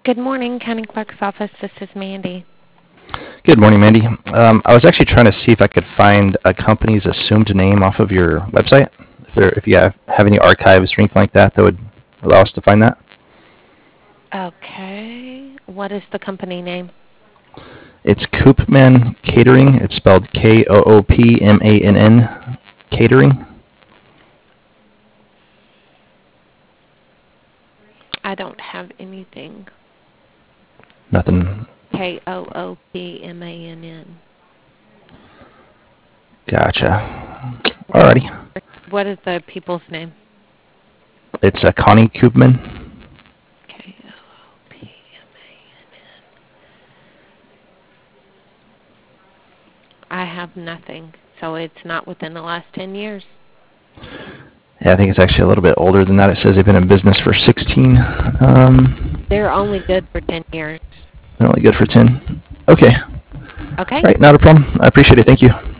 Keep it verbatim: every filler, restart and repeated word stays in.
Good morning, County Clerk's Office. This is Mandy. Good morning, Mandy. Um, I was actually trying to see if I could find a company's assumed name off of your website. If, there, if you have, have any archives or anything like that that would allow us to find that. Okay. What is the company name? It's Koopman Catering. It's spelled K O O P M A N N Catering. I don't have anything. Nothing. K O O P M A N N. Gotcha. Alrighty. What is the people's name? It's uh, Connie Koopman. K O O P M A N N. I have nothing, so it's not within the last ten years. Yeah, I think it's actually a little bit older than that. It says they've been in business for sixteen. Um, They're only good for ten years. they're only good for ten. Okay. Okay. All right, not a problem. I appreciate it. Thank you.